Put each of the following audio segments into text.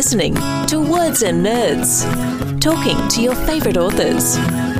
listening to Words and Nerds, talking to your favourite authors.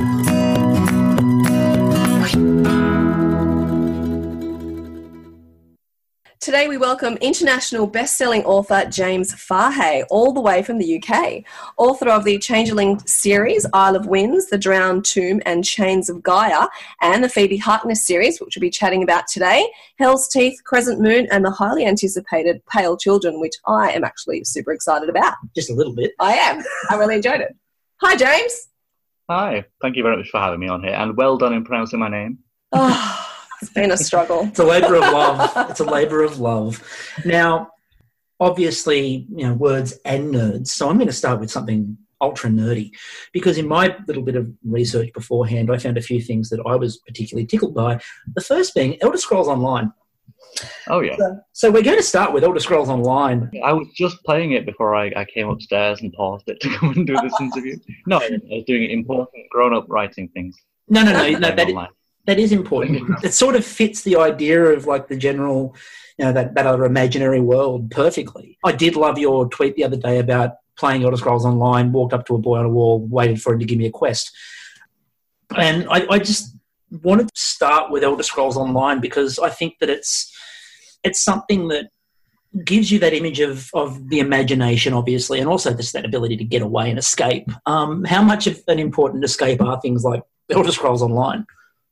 Today we welcome international best-selling author James Fahey, all the way from the UK. Author of the Changeling series, Isle of Winds, The Drowned Tomb and Chains of Gaia, and the Phoebe Harkness series, which we'll be chatting about today, Hell's Teeth, Crescent Moon, and the highly anticipated Pale Children, which I am actually super excited about. Just a little bit. I am. I really enjoyed it. Hi, James. Hi. Thank you very much for having me on here, and well done in pronouncing my name. Oh, it's been a struggle. It's a labour of love. It's a labour of love. Now, obviously, words and nerds. So I'm going to start with something ultra nerdy, because in my little bit of research beforehand, I found a few things that I was particularly tickled by. The first being Elder Scrolls Online. Oh, yeah. So we're going to start with Elder Scrolls Online. I was just playing it before I came upstairs and paused it to come and do this interview. No, I was doing important grown-up writing things. No. That is important. It sort of fits the idea of like the general, that other imaginary world perfectly. I did love your tweet the other day about playing Elder Scrolls Online, walked up to a boy on a wall, waited for him to give me a quest. And I just wanted to start with Elder Scrolls Online because I think that it's something that gives you that image of the imagination, obviously, and also just that ability to get away and escape. How much of an important escape are things like Elder Scrolls Online?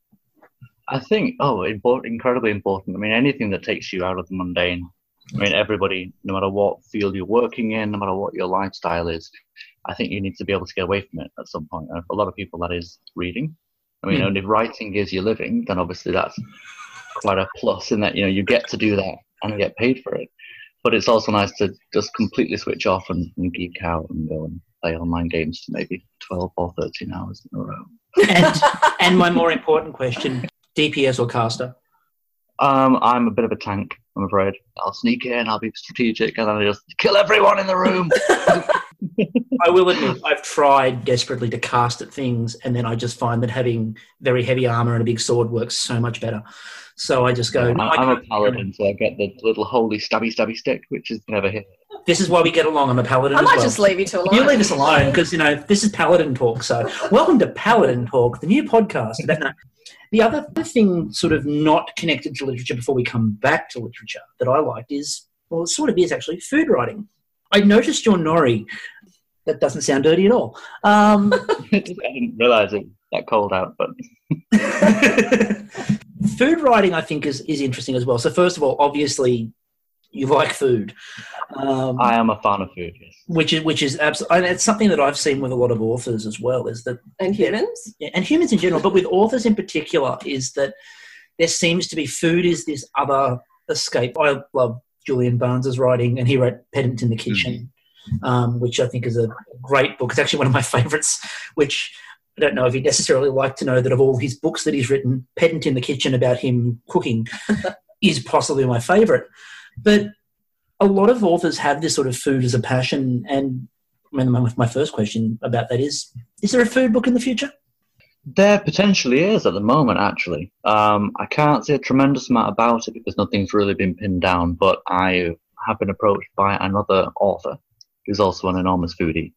I think, incredibly important. I mean, anything that takes you out of the mundane. I mean, everybody, no matter what field you're working in, no matter what your lifestyle is, I think you need to be able to get away from it at some point. And for a lot of people, that is reading. I mean, and if writing is your living, then obviously that's quite a plus in that, you get to do that and get paid for it. But it's also nice to just completely switch off and geek out and go and play online games for maybe 12 or 13 hours in a row. And my more important question, DPS or caster? I'm a bit of a tank, I'm afraid. I'll sneak in, I'll be strategic, and then I just kill everyone in the room. I will admit, I've tried desperately to cast at things, and then I just find that having very heavy armour and a big sword works so much better. So I just go... I'm a paladin, so I get the little holy stabby stick, which is never hit. This is why we get along. I'm a paladin I as might well. just leave you to alone. You leave us alone, because, this is Paladin Talk. So welcome to Paladin Talk, the new podcast. The other thing sort of not connected to literature before we come back to literature that I liked is, well, it sort of is actually food writing. I noticed your nori. That doesn't sound dirty at all. I didn't realise it that cold out, but... Food writing, I think, is interesting as well. So first of all, obviously, you like food. I am a fan of food, yes. Which is absolutely, it's something that I've seen with a lot of authors as well. Is that and humans? Yeah, and humans in general, but with authors in particular, is that there seems to be food is this other escape. I love Julian Barnes's writing, and he wrote Pedant in the Kitchen, which I think is a great book. It's actually one of my favourites, which I don't know if you'd necessarily like to know that of all his books that he's written, Pedant in the Kitchen about him cooking is possibly my favourite. But a lot of authors have this sort of food as a passion, and my first question about that is there a food book in the future? There potentially is at the moment, actually. I can't say a tremendous amount about it because nothing's really been pinned down, but I have been approached by another author who's also an enormous foodie.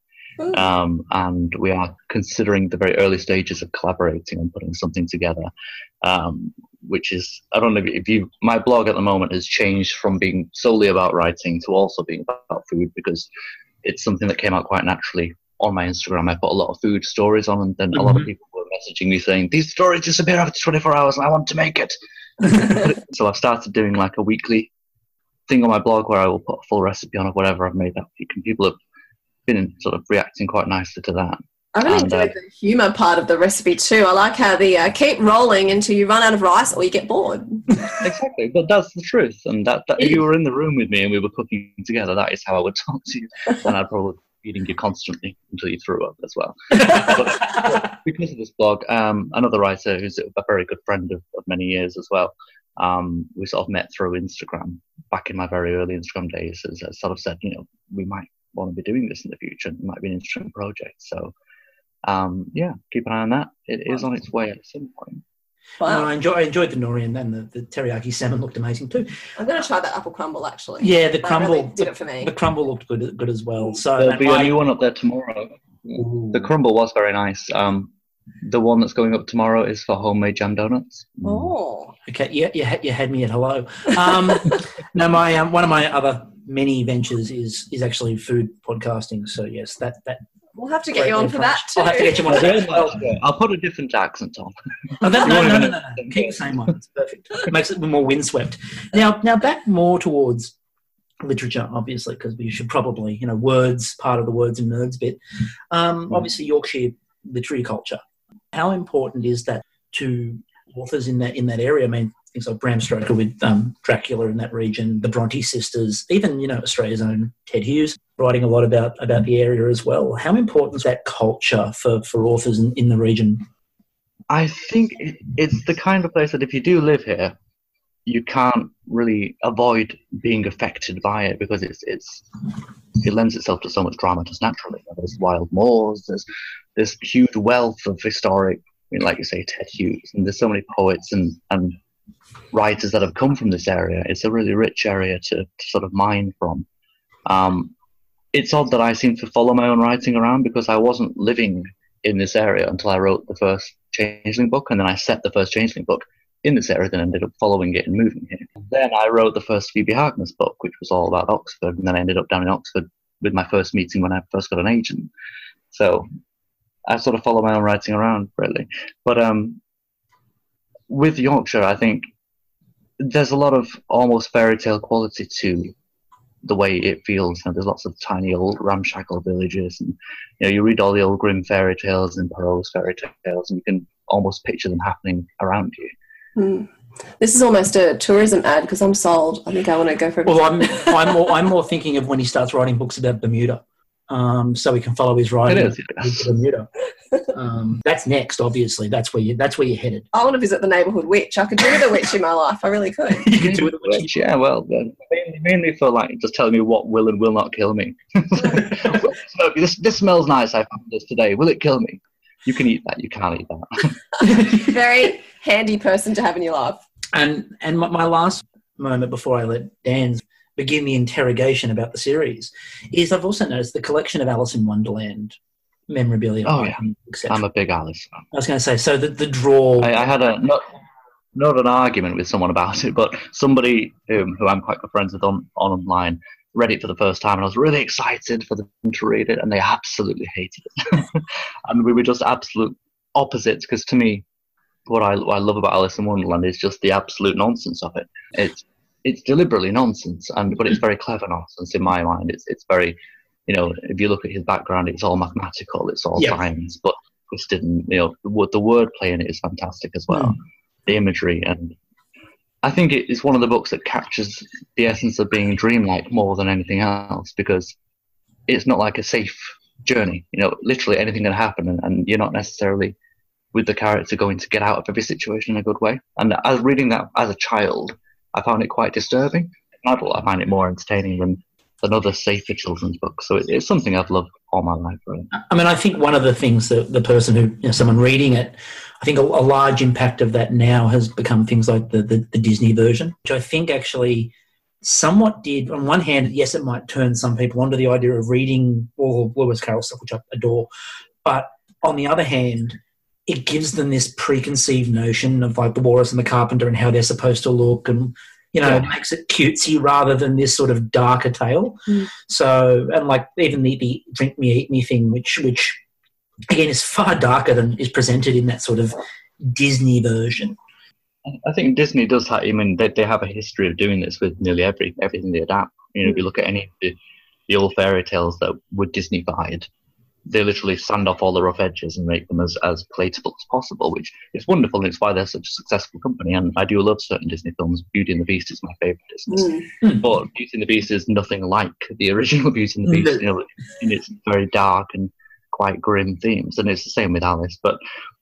And we are considering the very early stages of collaborating and putting something together, which is, I don't know if my blog at the moment has changed from being solely about writing to also being about food, because it's something that came out quite naturally on my Instagram. I put a lot of food stories on, and then a lot of people were messaging me saying, these stories disappear after 24 hours and I want to make it. So I've started doing like a weekly thing on my blog where I will put a full recipe on of whatever I've made that week, and people have been sort of reacting quite nicely to that. I really enjoyed the humour part of the recipe too. I like how the keep rolling until you run out of rice or you get bored. Exactly, but that's the truth. And that if you were in the room with me and we were cooking together, that is how I would talk to you. And I'd probably be feeding you constantly until you threw up as well. But because of this blog, another writer who's a very good friend of many years as well, we sort of met through Instagram back in my very early Instagram days, as sort of said, we might want to be doing this in the future. It might be an interesting project. So, keep an eye on that. It is on its way at some point. Wow. And I enjoyed the nori, and the teriyaki salmon looked amazing too. I'm going to try that apple crumble, actually. Yeah, the That crumble really did it for me. The crumble looked good as well. So There'll be a new one up there tomorrow. Ooh. The crumble was very nice. The one that's going up tomorrow is for homemade jam donuts. Oh. Okay, you had me at hello. No, my one of my other many ventures is actually food podcasting. So yes, that We'll have to get you on for that too. I'll have to get you on as well. I'll put a different accent on. Oh, no. Keep the same one. It's perfect. It makes it more windswept. Now back more towards literature, obviously, because we should probably, words, part of the words and nerds bit. Obviously, Yorkshire literary culture. How important is that to authors in that area? I mean, things like Bram Stoker with Dracula in that region, the Bronte sisters, even, Australia's own Ted Hughes, writing a lot about the area as well. How important is that culture for authors in the region? I think it's the kind of place that if you do live here, you can't really avoid being affected by it because it lends itself to so much drama just naturally. There's wild moors, there's this huge wealth of historic, like you say, Ted Hughes, and there's so many poets and writers that have come from this area. It's a really rich area to sort of mine from. It's odd that I seem to follow my own writing around because I wasn't living in this area until I wrote the first Changeling book, and then I set the first Changeling book in this area, then ended up following it and moving here. Then I wrote the first Phoebe Harkness book, which was all about Oxford, and then I ended up down in Oxford with my first meeting when I first got an agent. So I sort of follow my own writing around, really. But with Yorkshire, I think there's a lot of almost fairy tale quality to the way it feels. There's lots of tiny old ramshackle villages, and you read all the old Grimm fairy tales and Perrault's fairy tales, and you can almost picture them happening around you. This is almost a tourism ad because I'm sold. I think I want to go for a visit. Well, I'm more thinking of when he starts writing books about Bermuda, so we can follow his writing. It is. Bermuda. That's next, obviously. That's where you're headed. I want to visit the neighbourhood witch. I could do with a witch in my life. I really could. You could do with a witch. Yeah, well, mainly for just telling me what will and will not kill me. So, this smells nice. I found this today. Will it kill me? You can eat that. You can't eat that. Very handy person to have in your life. And my last moment before I let Dan begin the interrogation about the series is I've also noticed the collection of Alice in Wonderland memorabilia. Oh, yeah. I'm a big Alice fan. I was going to say, so the draw... I had not an argument with someone about it, but somebody who I'm quite good friends with online read it for the first time, and I was really excited for them to read it, and they absolutely hated it. And we were just absolute opposites, because to me, what I love about Alice in Wonderland is just the absolute nonsense of it. It's deliberately nonsense, but it's very clever nonsense in my mind. It's very, if you look at his background, it's all mathematical, it's all science, but twisted, and the wordplay in it is fantastic as well. The imagery, and I think it's one of the books that captures the essence of being dreamlike more than anything else, because it's not like a safe journey. Literally anything can happen, and you're not necessarily with the character going to get out of every situation in a good way. And as reading that as a child, I found it quite disturbing. As an adult, I find it more entertaining than other safer children's books. So it's something I've loved all my life, really. I mean, I think one of the things that the person who, someone reading it, I think a large impact of that now has become things like the Disney version, which I think actually somewhat did. On one hand, yes, it might turn some people onto the idea of reading all Lewis Carroll stuff, which I adore. But on the other hand, it gives them this preconceived notion of like the Walrus and the Carpenter and how they're supposed to look, and it makes it cutesy rather than this sort of darker tale. So, and like even the drink me, eat me thing, which again is far darker than is presented in that sort of Disney version. I think Disney does have, they have a history of doing this with nearly everything they adapt. If you look at any of the old fairy tales that were Disney-fied, they literally sand off all the rough edges and make them as palatable as possible, which is wonderful, and it's why they're such a successful company. And I do love certain Disney films. Beauty and the Beast is my favourite Disney. But Beauty and the Beast is nothing like the original Beauty and the Beast, in its very dark and quite grim themes. And it's the same with Alice. But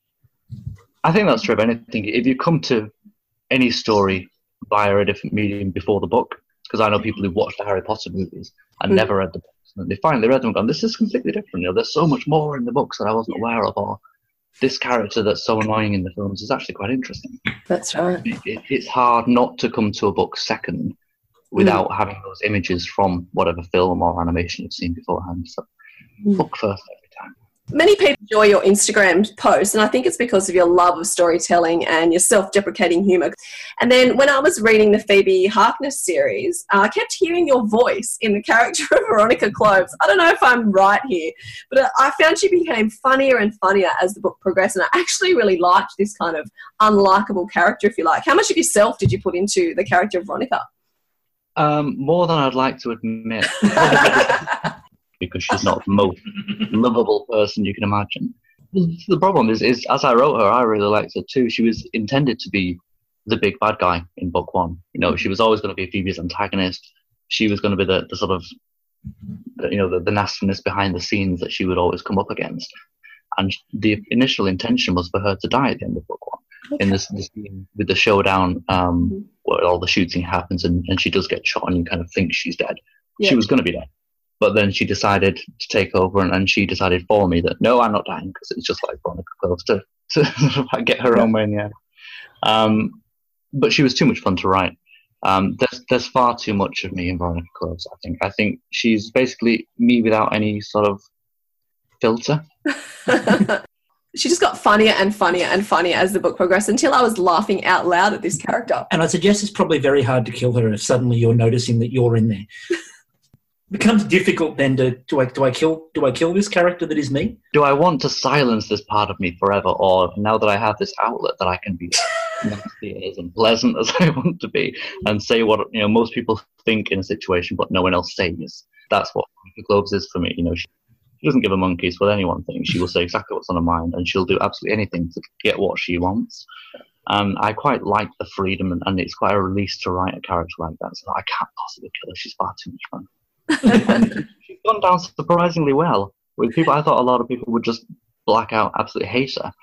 I think that's true of anything. If you come to any story via a different medium before the book, because I know people who watched the Harry Potter movies and never read the books, and they finally read them and gone, this is completely different. There's so much more in the books that I wasn't aware of, or this character that's so annoying in the films is actually quite interesting. That's right. It's hard not to come to a book second without having those images from whatever film or animation you've seen beforehand. So book first every time. Many people enjoy your Instagram posts, and I think it's because of your love of storytelling and your self-deprecating humour. And then when I was reading the Phoebe Harkness series, I kept hearing your voice in the character of Veronica Cloves. I don't know if I'm right here, but I found she became funnier and funnier as the book progressed, and I actually really liked this kind of unlikable character, if you like. How much of yourself did you put into the character of Veronica? More than I'd like to admit. Because she's not the most lovable person you can imagine. The problem is as I wrote her, I really liked her too. She was intended to be the big bad guy in book one. You know, she was always going to be Phoebe's antagonist. She was going to be the sort of, the nastiness behind the scenes that she would always come up against. And the initial intention was for her to die at the end of book one. Okay. In this scene with the showdown, where all the shooting happens and she does get shot and you kind of think she's dead. Yeah. She was going to be dead. But then she decided to take over, and she decided for me that, no, I'm not dying, because it's just like Veronica Cloves to get her own way in the end. But she was too much fun to write. There's far too much of me in Veronica Cloves, I think. I think she's basically me without any sort of filter. She just got funnier and funnier and funnier as the book progressed until I was laughing out loud at this character. And I suggest it's probably very hard to kill her if suddenly you're noticing that you're in there. It becomes difficult then do I kill this character that is me? Do I want to silence this part of me forever, or now that I have this outlet that I can be nasty as unpleasant as I want to be and say what most people think in a situation but no one else says? That's what Veronica Cloves is for me. She doesn't give a monkey's what anyone thinks. She will say exactly what's on her mind, and she'll do absolutely anything to get what she wants. And I quite like the freedom, and it's quite a release to write a character like that. So I can't possibly kill her. She's far too much fun. She's gone down surprisingly well with people. I thought a lot of people would just black out, absolutely hate her.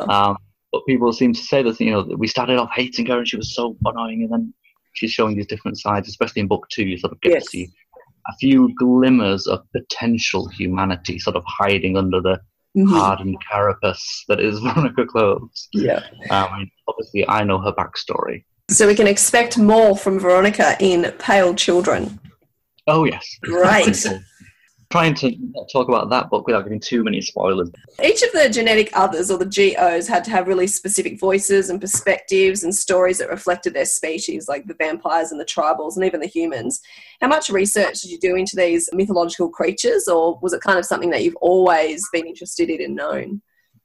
But people seem to say that we started off hating her and she was so annoying, and then she's showing these different sides. Especially in book 2, you sort of get to see a few glimmers of potential humanity, sort of hiding under the hardened carapace that is Veronica Cloves. Yeah. Obviously, I know her backstory, so we can expect more from Veronica in Pale Children. Oh, yes. Right. Trying to not talk about that book without giving too many spoilers. Each of the genetic others, or the GOs, had to have really specific voices and perspectives and stories that reflected their species, like the vampires and the tribals and even the humans. How much research did you do into these mythological creatures, or was it kind of something that you've always been interested in and known?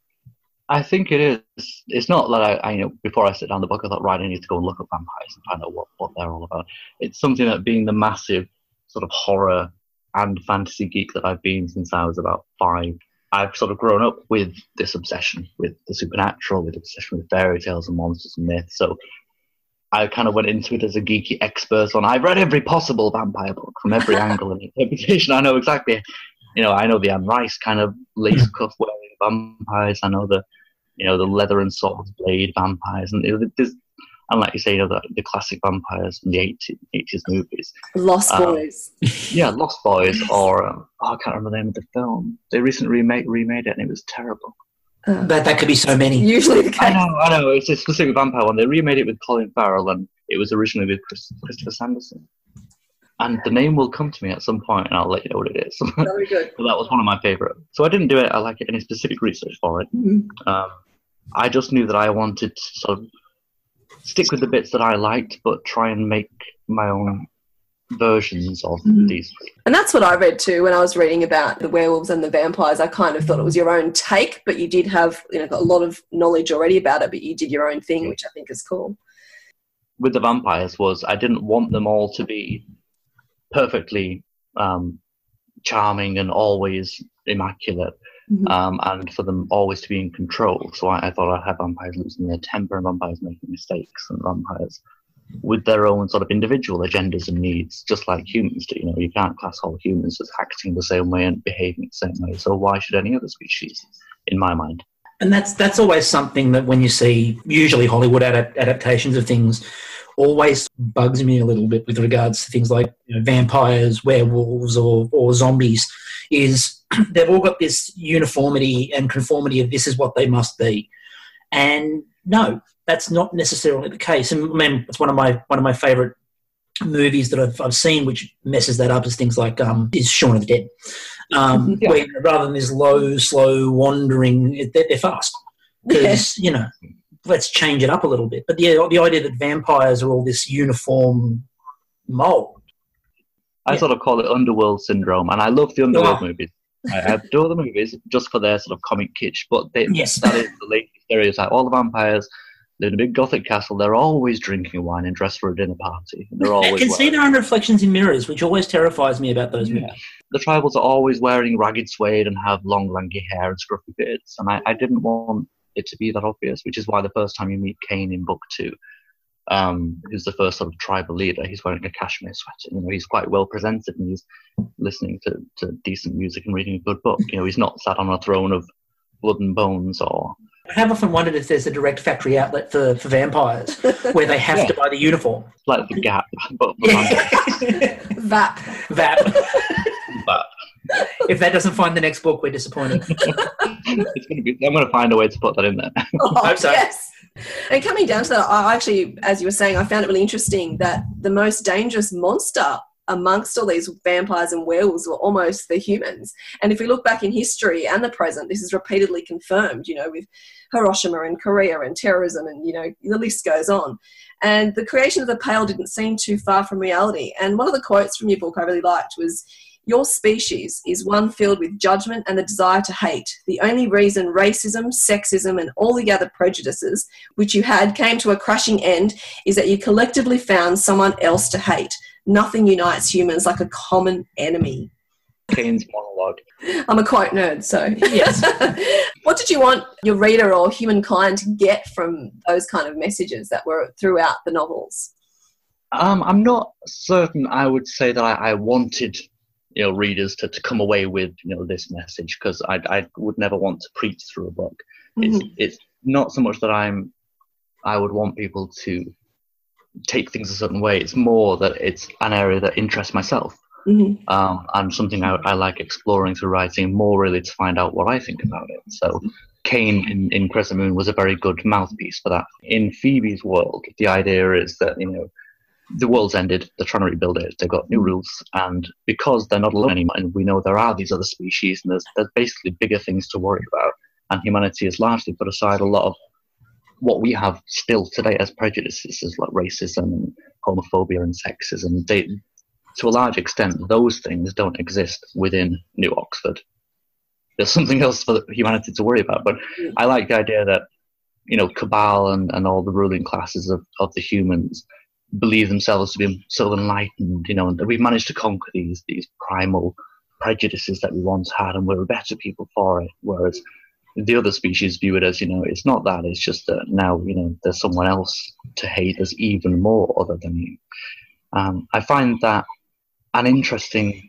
I think it is. It's not that I before I sit down the book, I thought, right, I need to go and look at vampires and find out what they're all about. It's something that, being the massive sort of horror and fantasy geek that I've been since I was about 5, I've sort of grown up with this obsession with the supernatural, with obsession with fairy tales and monsters and myths. So I kind of went into it as a geeky expert on, I've read every possible vampire book from every angle and interpretation. I know exactly, I know the Anne Rice kind of lace cuff wearing vampires. I know the leather and sword blade vampires, and there's, and like you say, the classic vampires from the 80s movies. Lost Boys. Yeah, Lost Boys, or I can't remember the name of the film. They recently remade it, and it was terrible. That could be so many. Usually the case. I know. It's a specific vampire one. They remade it with Colin Farrell, and it was originally with Christopher Sanderson. And the name will come to me at some point, and I'll let you know what it is. Very good. But that was one of my favourite. So I didn't do it. I like any specific research for it. Mm-hmm. I just knew that I wanted to sort of stick with the bits that I liked, but try and make my own versions of these. And that's what I read too when I was reading about the werewolves and the vampires. I kind of thought it was your own take, but you did have a lot of knowledge already about it, but you did your own thing, which I think is cool. With the vampires I didn't want them all to be perfectly charming and always immaculate. And for them always to be in control. So I thought I'd have vampires losing their temper and vampires making mistakes and vampires with their own sort of individual agendas and needs, just like humans do. You can't class all humans as acting the same way and behaving the same way. So why should any other species, in my mind? And that's always something that when you see usually Hollywood adaptations of things, always bugs me a little bit with regards to things like vampires, werewolves, or zombies, is they've all got this uniformity and conformity of this is what they must be. And no, that's not necessarily the case. And I mean, it's one of my favourite movies that I've seen, which messes that up, is things like is Shaun of the Dead, where rather than this low, slow wandering, they're fast because let's change it up a little bit. But the idea that vampires are all this uniform mold, I sort of call it underworld syndrome, and I love the underworld movies. I adore the movies just for their sort of comic kitsch, but that is the latest stereotype. All the vampires live in a big gothic castle. They're always drinking wine and dressed for a dinner party. And they're always I can see their own reflections in mirrors, which always terrifies me about those movies. The tribals are always wearing ragged suede and have long, lanky hair and scruffy beards, and I didn't want it to be that obvious, which is why the first time you meet Cain in book 2, who's the first sort of tribal leader, he's wearing a cashmere sweater. He's quite well presented and he's listening to decent music and reading a good book. He's not sat on a throne of blood and bones. Or I have often wondered if there's a direct factory outlet for vampires where they have to buy the uniform. Like the Gap, but VAP. If that doesn't find the next book, we're disappointed. I'm going to find a way to put that in there. I hope so. Yes. And coming down to that, I actually, as you were saying, I found it really interesting that the most dangerous monster amongst all these vampires and werewolves were almost the humans. And if we look back in history and the present, this is repeatedly confirmed, with Hiroshima and Korea and terrorism and, the list goes on. And the creation of the Pale didn't seem too far from reality. And one of the quotes from your book I really liked was, "Your species is one filled with judgment and the desire to hate. The only reason racism, sexism, and all the other prejudices which you had came to a crushing end is that you collectively found someone else to hate. Nothing unites humans like a common enemy." Cain's monologue. I'm a quote nerd, so yes. What did you want your reader or humankind to get from those kind of messages that were throughout the novels? I'm not certain I would say that I wanted readers to come away with this message, because I would never want to preach through a book. Mm-hmm. It's not so much that I would want people to take things a certain way. It's more that it's an area that interests myself, and something I like exploring through writing, more really to find out what I think about it. So Cain in Crescent Moon was a very good mouthpiece for that. In Phoebe's world, the idea is that the world's ended, they're trying to rebuild it, they've got new rules, and because they're not alone anymore, and we know there are these other species, and there's basically bigger things to worry about, and humanity has largely put aside a lot of what we have still today as prejudices, as like racism and homophobia and sexism. To a large extent, those things don't exist within New Oxford. There's something else for humanity to worry about, but I like the idea that, Cabal and all the ruling classes of the humans believe themselves to be so enlightened, and that we've managed to conquer these primal prejudices that we once had, and we're better people for it. Whereas the other species view it as, it's not that, it's just that now, there's someone else to hate. There's even more other than you. I find that an interesting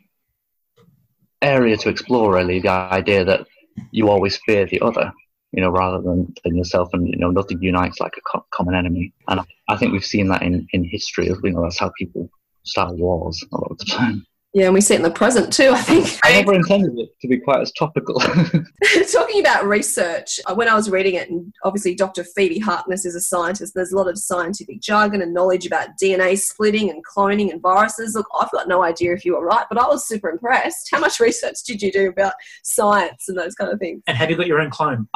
area to explore, really, the idea that you always fear the other, rather than yourself, and nothing unites like a common enemy. And I think we've seen that in history. That's how people start wars a lot of the time. Yeah, and we see it in the present too, I think. I never intended it to be quite as topical. Talking about research, when I was reading it, and obviously Dr. Phoebe Harkness is a scientist, there's a lot of scientific jargon and knowledge about DNA splitting and cloning and viruses. Look, I've got no idea if you were right, but I was super impressed. How much research did you do about science and those kind of things? And have you got your own clone?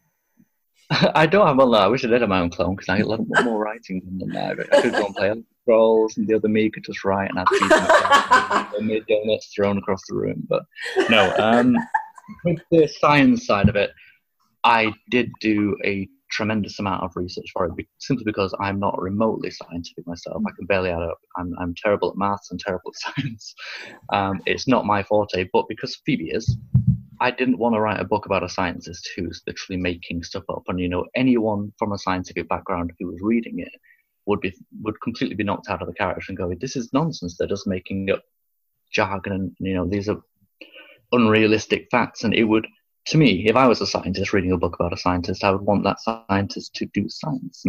I don't have one. I wish I did have my own clone, because I get a lot more writing than that. I could go and play Scrolls, and the other me could just write, and I'd see donuts thrown across the room. But no, with the science side of it, I did do a tremendous amount of research for it, simply because I'm not remotely scientific myself. I can barely add up. I'm terrible at maths and terrible at science. It's not my forte, but because Phoebe is, I didn't want to write a book about a scientist who's literally making stuff up. And, anyone from a scientific background who was reading it would completely be knocked out of the character and go, this is nonsense. They're just making up jargon, and, these are unrealistic facts. And it would, to me, if I was a scientist reading a book about a scientist, I would want that scientist to do science, not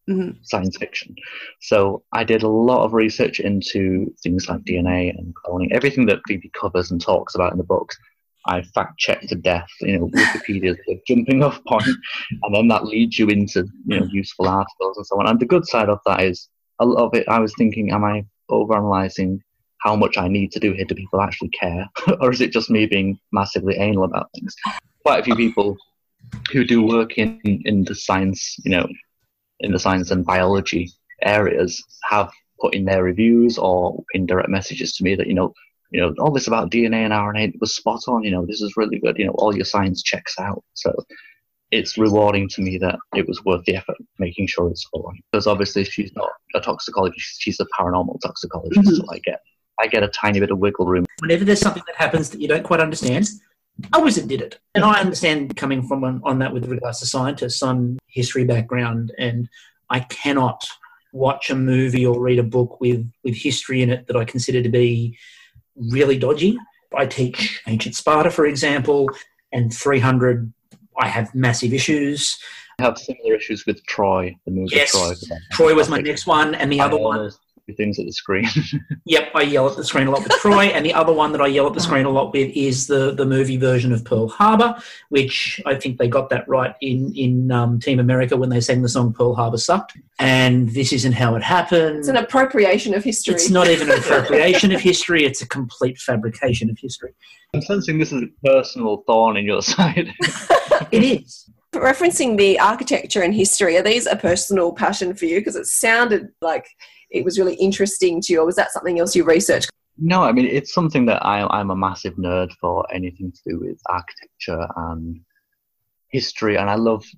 science fiction. So I did a lot of research into things like DNA and cloning, everything that Phoebe covers and talks about in the books. I fact-checked to death, Wikipedia is a jumping off point, and then that leads you into, useful articles and so on. And the good side of that is, a lot of it, I was thinking, am I overanalyzing how much I need to do here? Do people actually care? Or is it just me being massively anal about things? Quite a few people who do work in the science, in the science and biology areas have put in their reviews or indirect messages to me that, all this about DNA and RNA was spot on, this is really good, all your science checks out. So it's rewarding to me that it was worth the effort making sure it's all right. Because obviously she's not a toxicologist, she's a paranormal toxicologist, so I get a tiny bit of wiggle room. Whenever there's something that happens that you don't quite understand, a wizard did it. And I understand coming from on that with regards to scientists, I'm history background, and I cannot watch a movie or read a book with history in it that I consider to be really dodgy. I teach ancient Sparta, for example, and 300, I have massive issues. I have similar issues with Troy, the movie. Yes, Troy. Troy was my next one, and the other one... Things at the screen. Yep, I yell at the screen a lot with Troy, and the other one that I yell at the screen a lot with is the movie version of Pearl Harbor, which I think they got that right in Team America when they sang the song Pearl Harbor Sucked, and this isn't how it happened. It's an appropriation of history. It's not even an appropriation of history, it's a complete fabrication of history. I'm sensing this is a personal thorn in your side. It is. Referencing the architecture and history, are these a personal passion for you? Because it sounded like it was really interesting to you, or was that something else you researched? No, I mean, it's something that I'm a massive nerd for, anything to do with architecture and history, and I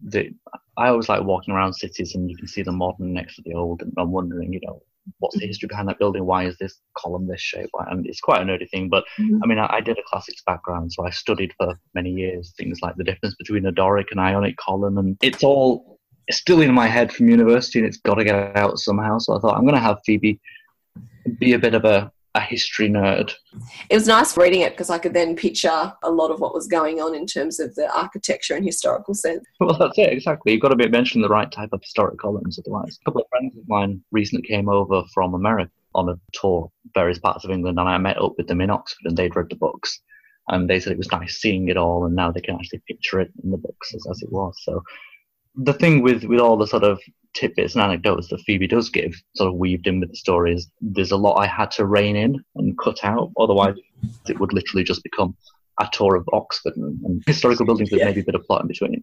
always like walking around cities and you can see the modern next to the old, and I'm wondering, what's the history behind that building? Why is this column this shape? And it's quite a nerdy thing, but I mean, I did a classics background, so I studied for many years things like the difference between a Doric and Ionic column, and it's still in my head from university, and it's got to get out somehow. So I thought, I'm going to have Phoebe be a bit of a history nerd. It was nice reading it because I could then picture a lot of what was going on in terms of the architecture and historical sense. Well, that's it, exactly. You've got to be mentioning the right type of historic columns, otherwise. A couple of friends of mine recently came over from America on a tour, various parts of England, and I met up with them in Oxford, and they'd read the books, and they said it was nice seeing it all, and now they can actually picture it in the books as it was. So the thing with all the sort of tidbits and anecdotes that Phoebe does give, sort of weaved in with the stories, there's a lot I had to rein in and cut out. Otherwise, it would literally just become a tour of Oxford and historical buildings with maybe a bit of plot in between.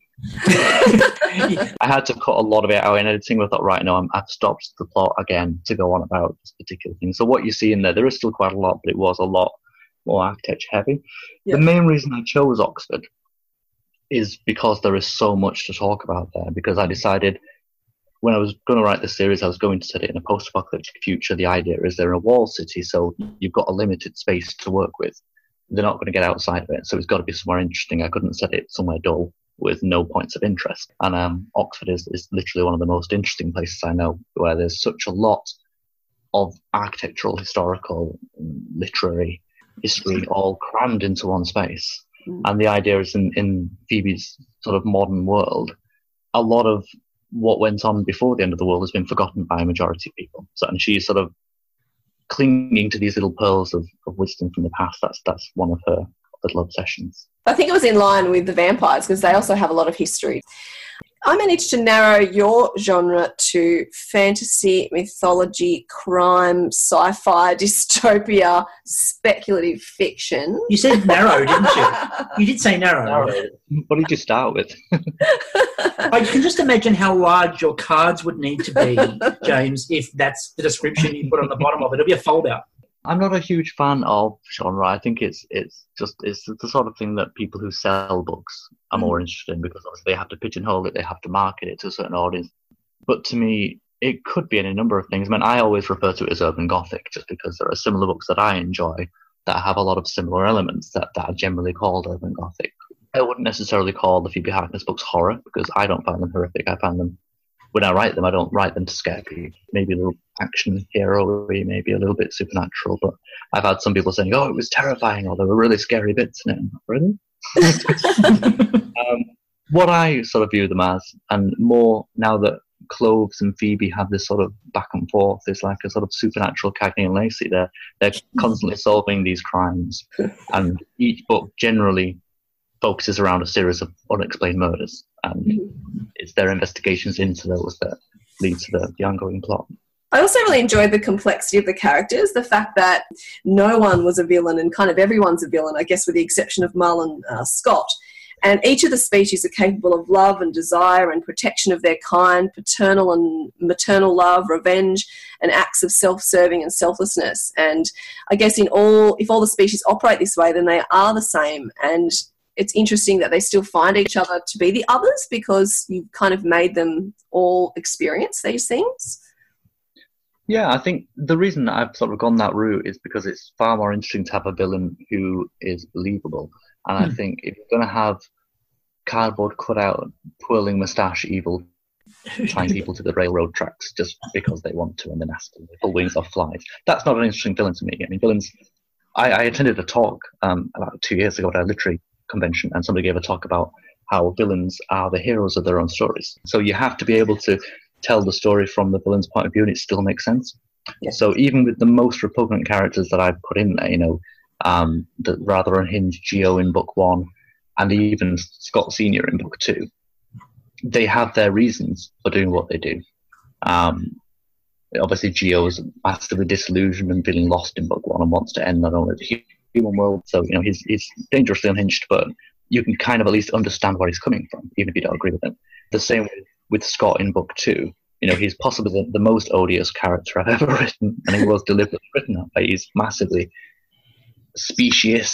I had to cut a lot of it out in editing. I thought, right, no, I've stopped the plot again to go on about this particular thing. So what you see in there is still quite a lot, but it was a lot more architecture heavy. The main reason I chose Oxford is because there is so much to talk about there, because I decided when I was going to write this series, I was going to set it in a post-apocalyptic future. The idea is they're a walled city, so you've got a limited space to work with. They're not going to get outside of it, so it's got to be somewhere interesting. I couldn't set it somewhere dull with no points of interest. And Oxford is literally one of the most interesting places I know, where there's such a lot of architectural, historical, literary history all crammed into one space. And the idea is in Phoebe's sort of modern world, a lot of what went on before the end of the world has been forgotten by a majority of people. So, and she's sort of clinging to these little pearls of wisdom from the past. That's one of her little obsessions. I think it was in line with the vampires because they also have a lot of history. I managed to narrow your genre to fantasy, mythology, crime, sci-fi, dystopia, speculative fiction. You said narrow, didn't you? You did say narrow. What did you start with? I can just imagine how large your cards would need to be, James, if that's the description you put on the bottom of it. It'll be a fold-out. I'm not a huge fan of genre. I think it's the sort of thing that people who sell books are more interested in, because obviously they have to pigeonhole it, they have to market it to a certain audience. But to me, it could be any number of things. I mean, I always refer to it as urban gothic, just because there are similar books that I enjoy that have a lot of similar elements that are generally called urban gothic. I wouldn't necessarily call the Phoebe Harkness books horror, because I don't find them horrific. I find them, when I write them, I don't write them to scare people. Maybe a little action hero, maybe a little bit supernatural, but I've had some people saying, oh, it was terrifying, or there were really scary bits in it. I'm not, really? What I sort of view them as, and more now that Cloves and Phoebe have this sort of back and forth. It's like a sort of supernatural Cagney and Lacey. They're constantly solving these crimes, and each book generally focuses around a series of unexplained murders, and it's their investigations into those that lead to the ongoing plot. I also really enjoyed the complexity of the characters, the fact that no one was a villain and kind of everyone's a villain, I guess with the exception of Marlon Scott. And each of the species are capable of love and desire and protection of their kind, paternal and maternal love, revenge, and acts of self-serving and selflessness. And I guess if all the species operate this way, then they are the same. And it's interesting that they still find each other to be the others because you've kind of made them all experience these things. Yeah, I think the reason I've sort of gone that route is because it's far more interesting to have a villain who is believable. And I think if you're going to have cardboard cutout, twirling moustache evil tying people to the railroad tracks just because they want to and they're nasty, they pull wings off flies, that's not an interesting villain to me. I mean, villains... I attended a talk about 2 years ago at a literary convention, and somebody gave a talk about how villains are the heroes of their own stories. So you have to be able to tell the story from the villain's point of view and it still makes sense. Yes. So even with the most repugnant characters that I've put in there, the rather unhinged Geo in book 1 and even Scott Senior in book 2, they have their reasons for doing what they do. Obviously Geo is massively disillusioned and feeling lost in book 1 and wants to end not only the human world, so he's dangerously unhinged, but you can kind of at least understand where he's coming from, even if you don't agree with him. The same with Scott in book 2. He's possibly the most odious character I've ever written, and he was deliberately written that way. He's massively speciesist,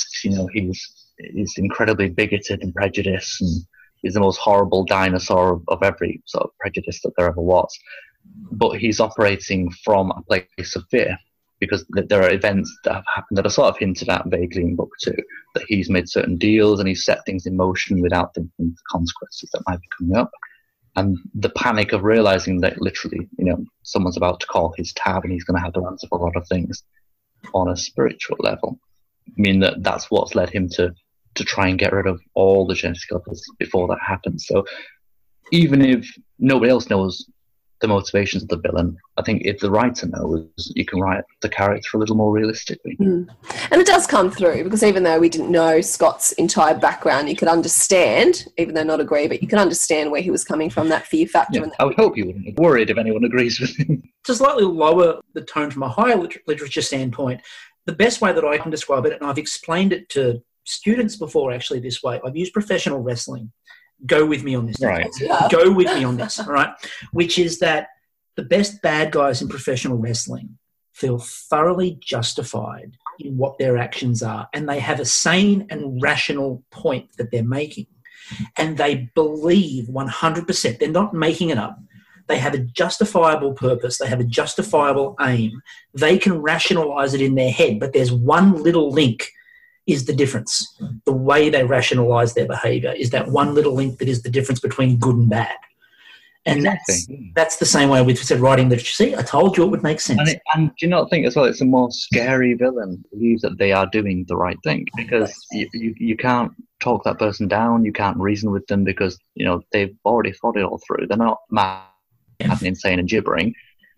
he's incredibly bigoted and prejudiced, and he's the most horrible dinosaur of every sort of prejudice that there ever was. But he's operating from a place of fear, because there are events that have happened that are sort of hinted at vaguely in book 2, that he's made certain deals and he's set things in motion without thinking of the consequences that might be coming up. And the panic of realizing that literally, someone's about to call his tab and he's going to have to answer for a lot of things on a spiritual level. I mean, that's what's led him to try and get rid of all the genetic others before that happens. So even if nobody else knows the motivations of the villain, I think if the writer knows, you can write the character a little more realistically. And it does come through, because even though we didn't know Scott's entire background, you could understand, even though not agree, but you can understand where he was coming from, that fear factor. Yeah, I would hope you wouldn't be worried if anyone agrees with him. To slightly lower the tone from a higher literature standpoint, the best way that I can describe it, and I've explained it to students before actually this way, I've used professional wrestling. Go with me on this. Right. Yeah. Go with me on this, all right? Which is that the best bad guys in professional wrestling feel thoroughly justified in what their actions are, and they have a sane and rational point that they're making, and they believe 100%. They're not making it up. They have a justifiable purpose. They have a justifiable aim. They can rationalize it in their head, but there's one little link is the difference. The way they rationalize their behavior is that one little link that is the difference between good and bad. And that's the same way with writing literature. See, I told you it would make sense. And do you not think as well it's a more scary villain who believes that they are doing the right thing? Because you can't talk that person down, you can't reason with them because, they've already thought it all through. They're not mad and insane and gibbering.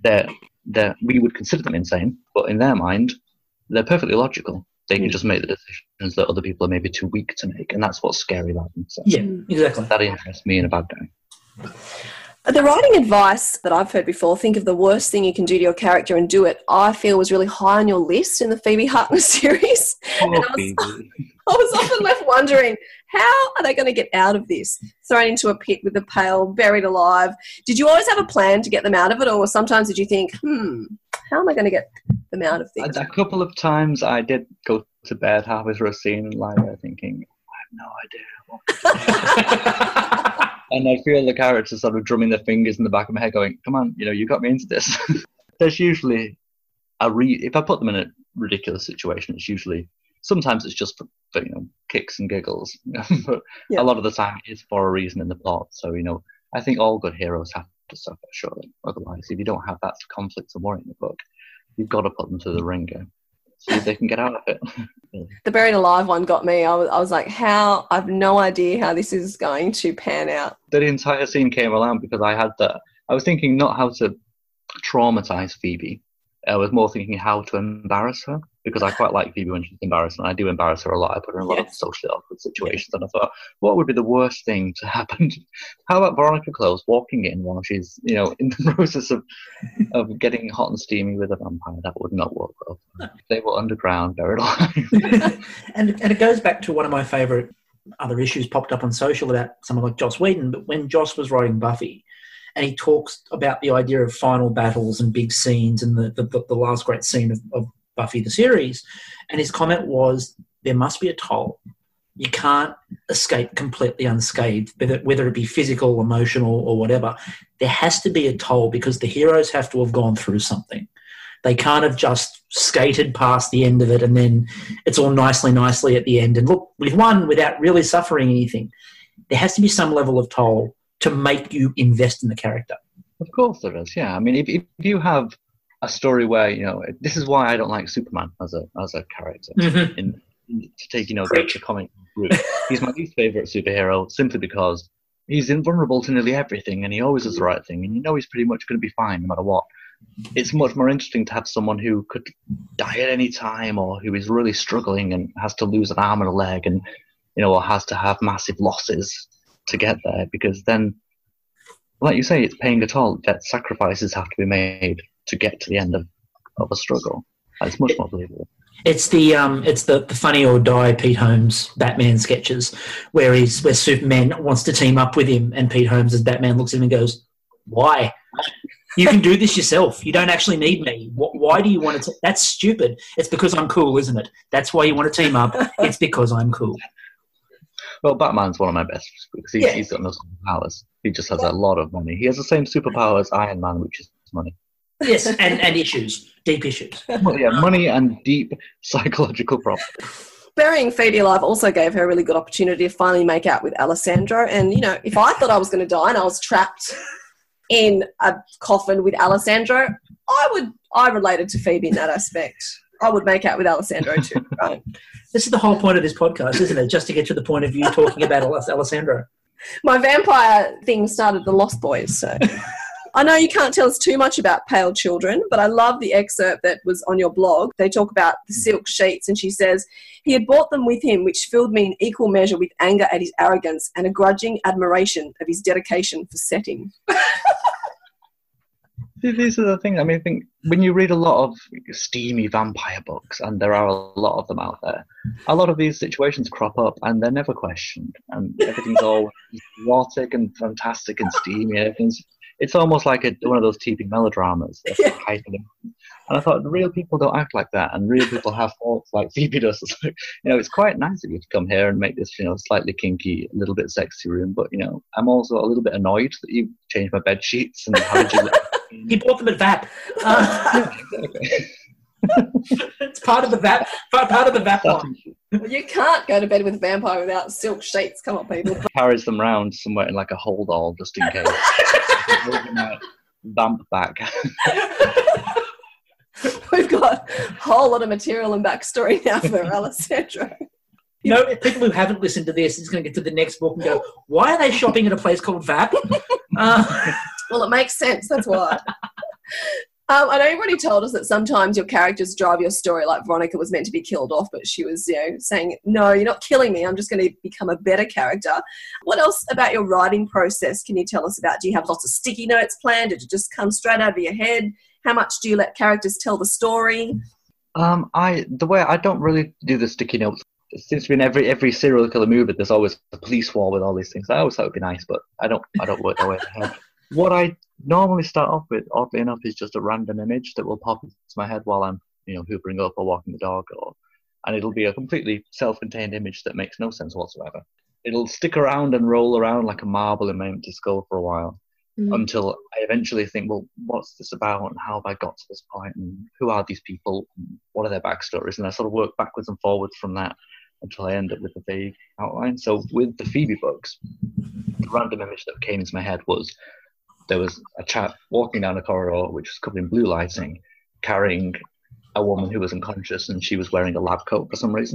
We would consider them insane, but in their mind, they're perfectly logical. They can just make the decisions that other people are maybe too weak to make, and that's what's scary about them. So yeah, exactly. That interests me in a bad guy. The writing advice that I've heard before, think of the worst thing you can do to your character and do it, I feel was really high on your list in the Phoebe Harkness series. And I was often left wondering, how are they going to get out of this? Thrown into a pit with a pail, buried alive. Did you always have a plan to get them out of it, or sometimes did you think, how am I going to get them out of this? A couple of times I did go to bed halfway through a scene and lie there thinking, I have no idea. And I feel the characters sort of drumming their fingers in the back of my head going, come on, you got me into this. There's usually if I put them in a ridiculous situation, it's usually, sometimes it's just for kicks and giggles. But a lot of the time it's for a reason in the plot. So, I think all good heroes have to suffer, surely. Otherwise, if you don't have that conflict or worry in the book, you've got to put them to the ringer. See if they can get out of it. The buried alive one got me. I was like, I have no idea how this is going to pan out. The entire scene came around because I I was thinking not how to traumatize Phoebe. I was more thinking how to embarrass her, because I quite like Phoebe when she's embarrassed, and I do embarrass her a lot. I put her in a lot of socially awkward situations, and I thought, what would be the worst thing to happen? How about Veronica Close walking in while she's, in the process of getting hot and steamy with a vampire? That would not work well. They were underground, buried alive. and it goes back to one of my favourite other issues popped up on social about someone like Joss Whedon, but when Joss was writing Buffy, and he talks about the idea of final battles and big scenes and the last great scene of Buffy the series. And his comment was, there must be a toll. You can't escape completely unscathed, whether it be physical, emotional, or whatever. There has to be a toll because the heroes have to have gone through something. They can't have just skated past the end of it and then it's all nicely at the end. And look, we've won without really suffering anything. There has to be some level of toll to make you invest in the character. Of course there is, yeah. I mean, if you have a story where, this is why I don't like Superman as a character. To take, the comic route. He's my least favourite superhero simply because he's invulnerable to nearly everything and he always does the right thing and he's pretty much going to be fine no matter what. It's much more interesting to have someone who could die at any time or who is really struggling and has to lose an arm and a leg and, or has to have massive losses to get there, because then, like you say, it's paying a toll. That sacrifices have to be made to get to the end of a struggle. It's much more believable. It's the Funny or Die Pete Holmes Batman sketches where Superman wants to team up with him and Pete Holmes as Batman looks at him and goes, "Why? You can do this yourself. You don't actually need me. Why do you want to? That's stupid. It's because I'm cool, isn't it? That's why you want to team up. It's because I'm cool." Well, Batman's one of my best because he's got no superpowers. He just has a lot of money. He has the same superpower as Iron Man, which is money. Yes, and issues, deep issues. Well, yeah, money and deep psychological problems. Burying Phoebe alive also gave her a really good opportunity to finally make out with Alessandro. And, if I thought I was going to die and I was trapped in a coffin with Alessandro, I related to Phoebe in that aspect. I would make out with Alessandro too, right? This is the whole point of this podcast, isn't it? Just to get to the point of you talking about Alessandro. My vampire thing started the Lost Boys, so... I know you can't tell us too much about Pale Children, but I love the excerpt that was on your blog. They talk about the silk sheets, and she says, he had brought them with him, which filled me in equal measure with anger at his arrogance and a grudging admiration of his dedication for setting. These are the things. I mean, I think when you read a lot of steamy vampire books, and there are a lot of them out there, a lot of these situations crop up and they're never questioned. And everything's all erotic and fantastic and steamy. It's almost like one of those TV melodramas. Yeah. And I thought, real people don't act like that, and real people have faults like Phoebe does. It's quite nice of you to come here and make this, slightly kinky, a little bit sexy room. But, I'm also a little bit annoyed that you changed my bed sheets and how did you... He bought them at VAP. Yeah, exactly. It's part of the VAP. Part of the VAP line. Well, you can't go to bed with a vampire without silk sheets. Come on, people. Carries them round somewhere in like a hold all just in case. Vamp back. We've got a whole lot of material and backstory now for Alessandro. People who haven't listened to this is going to get to the next book and go, why are they shopping at a place called VAP? Well, it makes sense. That's why. I know you've already told us that sometimes your characters drive your story, like Veronica was meant to be killed off, but she was, saying, no, you're not killing me. I'm just going to become a better character. What else about your writing process can you tell us about? Do you have lots of sticky notes planned? Did it just come straight out of your head? How much do you let characters tell the story? I don't really do the sticky notes. It seems to be in every serial killer movie, there's always a police war with all these things. I always thought it would be nice, but I don't work that way ahead. What I normally start off with, oddly enough, is just a random image that will pop into my head while I'm, hoovering up or walking the dog, and it'll be a completely self-contained image that makes no sense whatsoever. It'll stick around and roll around like a marble in my empty skull for a while until I eventually think, well, what's this about and how have I got to this point and who are these people and what are their backstories? And I sort of work backwards and forwards from that until I end up with a vague outline. So with the Phoebe books, the random image that came into my head was there was a chap walking down a corridor which was covered in blue lighting, carrying a woman who was unconscious, and she was wearing a lab coat for some reason.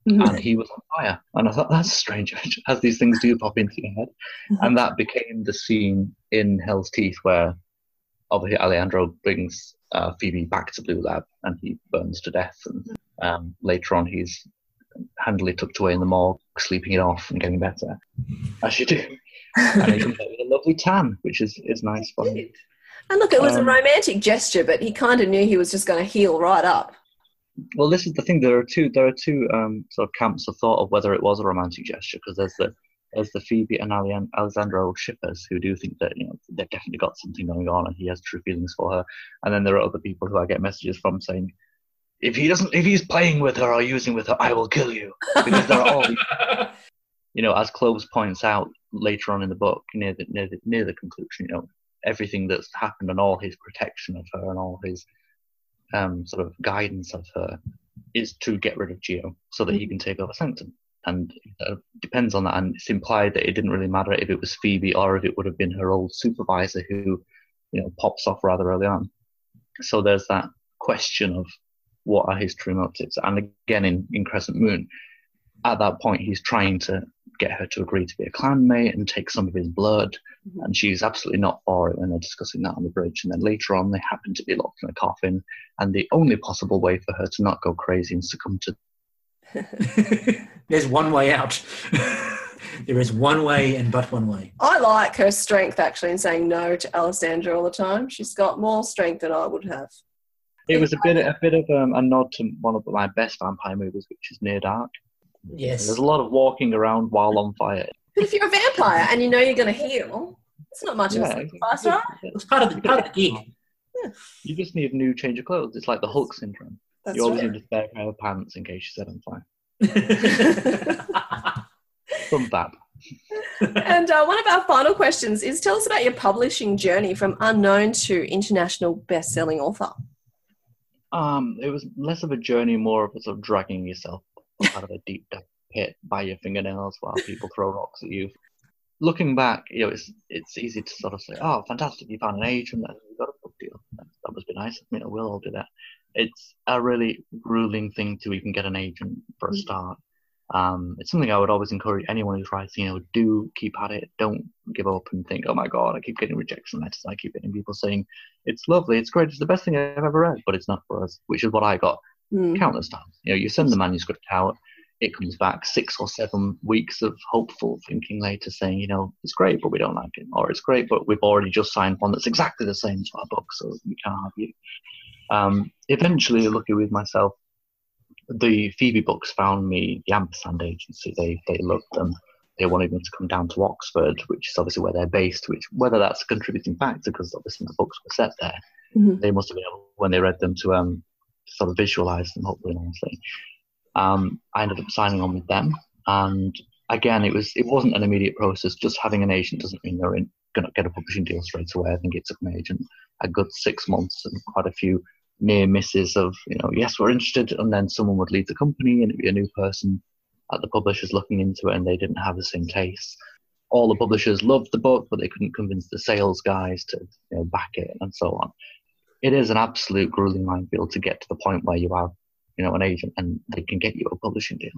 and he was on fire. And I thought, that's strange, as these things do pop into your head. And that became the scene in Hell's Teeth where obviously Alejandro brings Phoebe back to Blue Lab and he burns to death. And later on, he's handily tucked away in the morgue, sleeping it off and getting better, as you do. And he comes out with a lovely tan, which is nice for him. And look, it was a romantic gesture, but he kind of knew he was just going to heal right up. Well, this is the thing. There are two sort of camps of thought of whether it was a romantic gesture, because there's the Phoebe and Alessandro shippers who do think that they've definitely got something going on and he has true feelings for her, and then there are other people who I get messages from saying, if he's playing with her or using with her, I will kill you, because there are all these, as Cloves points out later on in the book, near the conclusion, everything that's happened and all his protection of her and all his sort of guidance of her is to get rid of Geo so that he can take over Sanctum. And it depends on that. And it's implied that it didn't really matter if it was Phoebe or if it would have been her old supervisor who, pops off rather early on. So there's that question of what are his true motives. And again, in Crescent Moon, at that point, he's trying to get her to agree to be a clanmate and take some of his blood. And she's absolutely not for it when they're discussing that on the bridge. And then later on, they happen to be locked in a coffin. And the only possible way for her to not go crazy and succumb to... There's one way out. There is one way and but one way. I like her strength, actually, in saying no to Alessandra all the time. She's got more strength than I would have. It was a bit of a nod to one of my best vampire movies, which is Near Dark. Yes. There's a lot of walking around while on fire. But if you're a vampire and you're going to heal, it's not much of a sacrifice, right? It's part of the gig. Yeah. You just need a new change of clothes. It's like the Hulk syndrome. That's you always right. need a spare pair of pants in case you set on fire. From that. And one of our final questions is, tell us about your publishing journey from unknown to international best-selling author. It was less of a journey, more of a sort of dragging yourself out of a deep pit by your fingernails while people throw rocks at you. Looking back, it's easy to sort of say, "Oh, fantastic! You found an agent and you got a book deal. That must be nice. We'll all do that." It's a really grueling thing to even get an agent for a start. It's something I would always encourage anyone who tries to, do keep at it. Don't give up and think, oh my God, I keep getting rejection letters. I keep getting people saying, it's lovely, it's great, it's the best thing I've ever read, but it's not for us, which is what I got countless times. You send the manuscript out, it comes back 6 or 7 weeks of hopeful thinking later saying, it's great, but we don't like it. Or it's great, but we've already just signed one that's exactly the same as our book, so we can't have you. Eventually, lucky with myself, the Phoebe books found me, the Ampersand agency. They loved them. They wanted me to come down to Oxford, which is obviously where they're based, whether that's a contributing factor, because obviously the books were set there. They must have been able, when they read them, to sort of visualize them, hopefully, honestly. I ended up signing on with them. And again, it wasn't an immediate process. Just having an agent doesn't mean they're going to get a publishing deal straight away. I think it took an agent a good 6 months and quite a few near misses of, yes, we're interested, and then someone would leave the company and it'd be a new person at the publishers looking into it and they didn't have the same taste. All the publishers loved the book, but they couldn't convince the sales guys to back it and so on. It is an absolute grueling minefield to get to the point where you have, an agent and they can get you a publishing deal.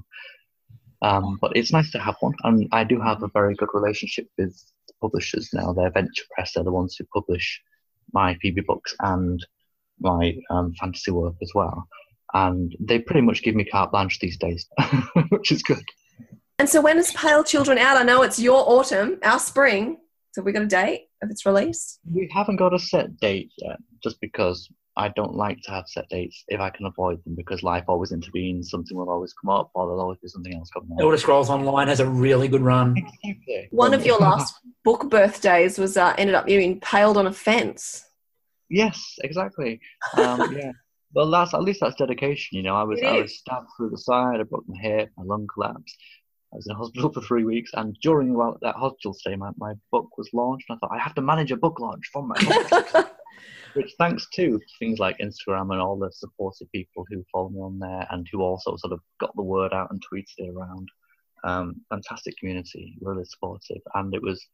But it's nice to have one, and I do have a very good relationship with publishers now. They're Venture Press, they're the ones who publish my Phoebe books and my fantasy work as well, and they pretty much give me carte blanche these days, which is good. And so when is Pale Children out? I know it's your autumn, our spring, so have we got a date of its release? We haven't got a set date yet, just because I don't like to have set dates if I can avoid them, because life always intervenes, something will always come up, or there'll always be something else coming up. Elder Scrolls Online has a really good run. Exactly. One of your last book birthdays was ended up you impaled on a fence. Yes, exactly. Yeah. Well, at least that's dedication. I was stabbed through the side. I broke my hip. My lung collapsed. I was in hospital for 3 weeks, and during that hospital stay, my book was launched. And I thought I have to manage a book launch from my book, which, thanks to things like Instagram and all the supportive people who follow me on there, and who also sort of got the word out and tweeted it around. Fantastic community, really supportive, and it was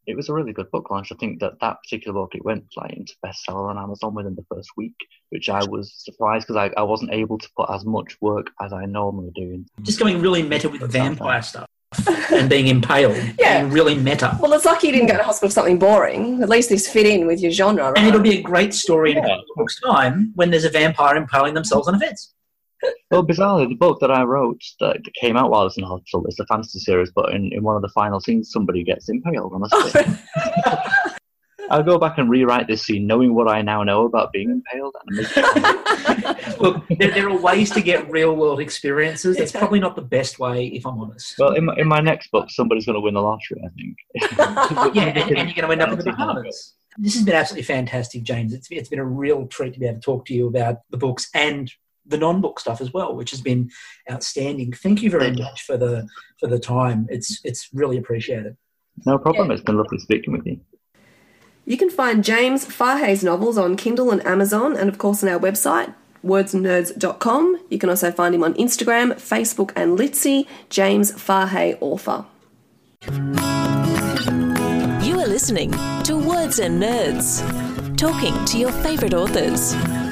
it was a really good book launch. I think that particular book, it went like into bestseller on Amazon within the first week, which I was surprised because I wasn't able to put as much work as I normally do. Just going really meta with vampire stuff and being impaled. Yeah. Being really meta. Well, it's lucky you didn't go to hospital for something boring. At least this fit in with your genre, right? And it'll be a great story in a book's time when there's a vampire impaling themselves on a fence. Well, bizarrely, the book that I wrote that came out while I was in hospital is a fantasy series, but in one of the final scenes, somebody gets impaled on a stick. I'll go back and rewrite this scene knowing what I now know about being impaled. Look, there are ways to get real-world experiences. That's probably not the best way, if I'm honest. Well, in my next book, somebody's going to win the lottery, I think. Yeah, and you're going to end up in the Bahamas. This has been absolutely fantastic, James. It's been a real treat to be able to talk to you about the books and the non-book stuff as well, which has been outstanding. Thank you very much for the time. It's really appreciated. No problem. It's been lovely speaking with you. You can find James Fahey's novels on Kindle and Amazon, and of course on our website, wordsandnerds.com. You can also find him on Instagram, Facebook and Litsy, James Fahey Author. You are listening to Words and Nerds, talking to your favourite authors.